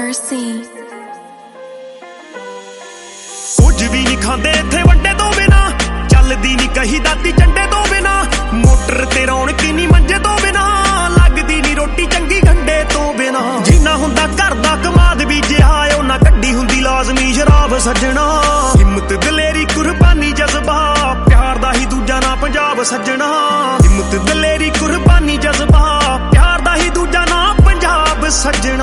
Mercy। ਕੁਝ ਵੀ ਨਹੀਂ ਖਾਂਦੇ ਇੱਥੇ ਵੰਡੇ ਤੋਂ ਬਿਨਾ, ਚੱਲਦੀ ਨਹੀਂ ਕਹੀ ਦਾਤੀ ਝੰਡੇ ਤੋਂ ਬਿਨਾ, ਮੋਟਰ ਤੇ ਰੌਣਕ ਨਹੀਂ ਮੰਜੇ ਤੋਂ ਬਿਨਾ, ਲੱਗਦੀ ਨਹੀਂ ਰੋਟੀ ਚੰਗੀ ਗੰਡੇ ਤੋਂ ਬਿਨਾ। ਜਿੰਨਾ ਹੁੰਦਾ ਘਰ ਦਾ ਕਮਾਦ ਬੀਜਿਆ ਉਹਨਾਂ ਕੱਢੀ ਹੁੰਦੀ ਲਾਜ਼ਮੀ ਸ਼ਰਾਬ ਸੱਜਣਾ। ਹਿੰਮਤ ਦਲੇਰੀ ਕੁਰਬਾਨੀ ਜਜ਼ਬਾ, ਪਿਆਰ ਦਾ ਹੀ ਦੂਜਾ ਨਾਂ ਪੰਜਾਬ ਸੱਜਣਾ। ਹਿੰਮਤ ਦਲੇਰੀ ਕੁਰਬਾਨੀ ਜਜ਼ਬਾ, ਪਿਆਰ ਦਾ ਹੀ ਦੂਜਾ ਨਾਂ ਪੰਜਾਬ ਸੱਜਣਾ।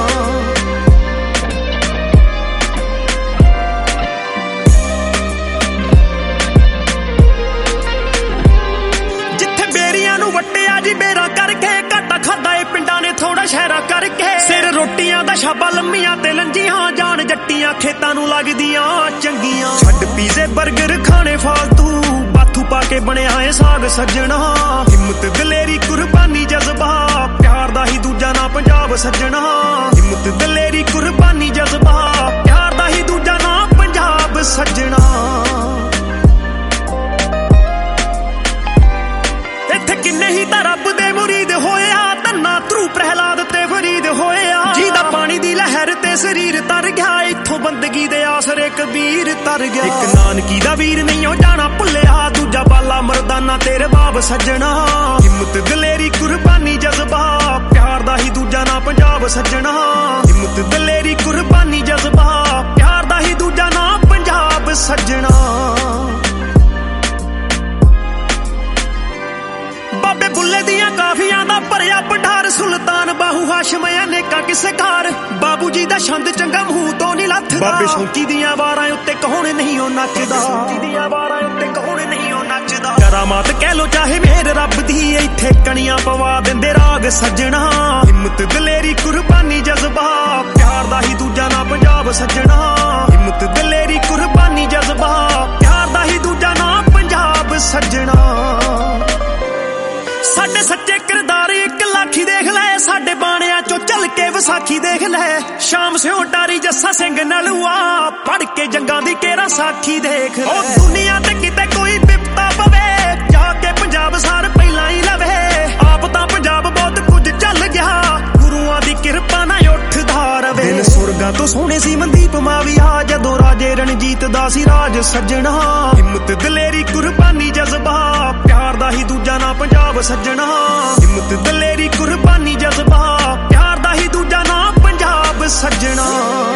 ਵੱਟਿਆ ਜੀ ਬੇਰਾ ਕਰਕੇ, ਘਾਟਾ ਖਾਦਾ ਏ ਪਿੰਡਾਂ ਨੇ ਥੋੜਾ ਸ਼ਹਿਰਾ ਕਰਕੇ। ਸਿਰ ਰੋਟੀਆਂ ਦਾ ਛਾਪਾ ਲੰਮੀਆਂ ਤੇ ਲੰਜੀਆਂ, ਜਾਣ ਜੱਟੀਆਂ ਖੇਤਾਂ ਨੂੰ ਲੱਗਦੀਆਂ ਚੰਗੀਆਂ। ਛੱਡ ਪੀਜ਼ੇ ਬਰਗਰ ਖਾਣੇ ਫਾਲਤੂ, ਬਾਥੂ ਪਾ ਕੇ ਬਣਿਆ ਏ ਸਾਗ ਸੱਜਣਾ। ਹਿੰਮਤ ਦਲੇਰੀ ਕੁਰਬਾਨੀ ਜਜ਼ਬਾ, ਪਿਆਰ ਦਾ ਹੀ ਦੂਜਾ ਨਾਂ ਪੰਜਾਬ ਸੱਜਣਾ। ਹਿੰਮਤ ਦਲੇਰੀ ਕੁਰਬਾਨੀ ਜਜ਼ਬਾ, ਪਿਆਰ ਦਾ ਹੀ ਦੂਜਾ ਨਾਂ ਪੰਜਾਬ ਸੱਜਣਾ। ਕਿੰਨੇ ਹੀ ਤਾਂ ਰੱਬ ਦੇ ਮੁਰੀਦ ਹੋਇਆ, ਧੰਨਾ ਧਰੂ ਪ੍ਰਹਿਲਾਦ ਤੇ ਫਰੀਦ ਹੋਇਆ। ਜਿਹਦਾ ਪਾਣੀ ਦੀ ਲਹਿਰ ਤੇ ਸਰੀਰ ਤਰ ਗਿਆ, ਇੱਥੋਂ ਬੰਦਗੀ ਦੇ ਆਸਰੇ ਕਬੀਰ ਤਰ ਗਿਆ। ਇੱਕ ਨਾਨਕੀ ਦਾ ਵੀਰ ਨਹੀਂ ਉਹ ਜਾਣਾ ਭੁੱਲਿਆ, ਦੂਜਾ ਬਾਲਾ ਮਰਦਾਨਾ ਤੇਰੇ ਬਾਬ ਸੱਜਣਾ। ਹਿੰਮਤ ਦਲੇਰੀ ਕੁਰਬਾਨੀ ਜਜ਼ਬਾ, ਪਿਆਰ ਦਾ ਹੀ ਦੂਜਾ ਨਾਂ ਪੰਜਾਬ ਸੱਜਣਾ। ਹਿੰਮਤ ਦਲੇਰੀ ਕੁਰਬਾਨੀ ਜਜ਼ਬਾ, ਪਿਆਰ ਦਾ ਹੀ ਦੂਜਾ ਨਾਂ ਪੰਜਾਬ ਸੱਜਣਾ। ਬਾਬੇ ਬੁੱਲੇ ਦੀਆਂ ਕਾਫੀਆਂ ਦਾ ਭਰਿਆ ਭੰਡਾਰ, ਸੁਲਤਾਨ ਬਾਹੂ ਹਾਸ਼ਮ ਅਨੇਕਾਂ ਕਿਸੇ ਘਰ। ਬਾਬੂ ਜੀ ਦਾ ਛੰਦ ਚੰਗਾ ਮੂੰਹ ਤੋਂ ਨਹੀਂ ਲੱਥਦਾ, ਬਾਬੇ ਸ਼ੌਂਕੀ ਦੀਆਂ ਵਾਰਾਂ ਉੱਤੇ ਕੌਣ ਨਹੀਂ ਉਹ ਨੱਚਦਾ। ਸ਼ੌਂਕੀ ਦੀਆਂ ਵਾਰਾਂ ਉੱਤੇ ਕੌਣ ਨਹੀਂ ਉਹ ਨੱਚਦਾ। ਕਰਾਮਾਤ ਕਹਿ ਲੋ ਚਾਹੇ ਮੇਰ ਰੱਬ ਦੀ, ਇੱਥੇ ਕਣੀਆਂ ਪਵਾ ਦਿੰਦੇ ਰਾਗ ਸੱਜਣਾ। ਹਿੰਮਤ ਦਲੇਰੀ ਕੁਰਬਾਨੀ ਜਜ਼ਬਾ, ਪਿਆਰ ਦਾ ਹੀ ਦੂਜਾ ਨਾਂ ਪੰਜਾਬ ਸੱਜਣਾ। ਹਿੰਮਤ ਦਲੇਰੀ ਕੁਰਬਾਨੀ ਜਜ਼ਬਾ, ਪਿਆਰ ਦਾ ਹੀ ਦੂਜਾ ਨਾਂ ਪੰਜਾਬ ਸੱਜਣਾ। ਸਾਡੇ ਸੱਚੇ ਕਿਰਦਾਰ ਇੱਕ ਲਾਖੀ ਦੇਖ ਲੈ, ਸਾਡੇ ਬਾਣਿਆਂ ਚੋਂ ਚੱਲ ਕੇ ਵਿਸਾਖੀ ਦੇਖ ਲੈ। ਸ਼ਾਮ ਸਿਓ ਡਾਰੀ ਜੱਸਾ ਸਿੰਘ ਨਲੂਆ, ਪੜ ਕੇ ਜੰਗਾਂ ਦੀ ਕੇਰਾ ਸਾਖੀ ਦੇਖ ਲੈ। ਉਹ ਦੁਨੀਆ ਤੇ ਕਿਤੇ ਕੋਈ ਬਿਪਤਾ ਪਵੇ, ਜਾ ਕੇ ਪੰਜਾਬ ਸਾਰ ਪਹਿਲਾਂ ਹੀ ਲਵੇ। ਆਪ ਤਾਂ ਪੰਜਾਬ ਬਹੁਤ ਕੁਝ ਚੱਲ ਗਿਆ, ਗੁਰੂਆਂ ਦੀ ਕਿਰਪਾ ਨਾਲ ਉੱਠਦਾ ਰਵੇ। ਦਿਨ ਸੁਰਗਾਂ ਤੋਂ ਸੋਹਣੇ ਸੀ ਮਨਦੀਪ ਮਾਵੀਆ, ਜਦੋਂ ਰਾਜੇ ਰਣਜੀਤ ਦਾ ਸੀ ਰਾਜ ਸੱਜਣਾ। ਹਿੰਮਤ ਦਲੇਰੀ ਕੁਰਬਾਨੀ ਜਜ਼ਬਾ, ਪਿਆਰ ਦਾ ਹੀ ਦੂਜਾ ਨਾਂ ਪੰਜਾਬ ਸੱਜਣਾ। ਹਿੰਮਤ ਦਲੇਰੀ ਕੁਰਬਾਨੀ ਜਜ਼ਬਾ, ਪਿਆਰ ਦਾ ਹੀ ਦੂਜਾ ਨਾਂ ਪੰਜਾਬ ਸੱਜਣਾ।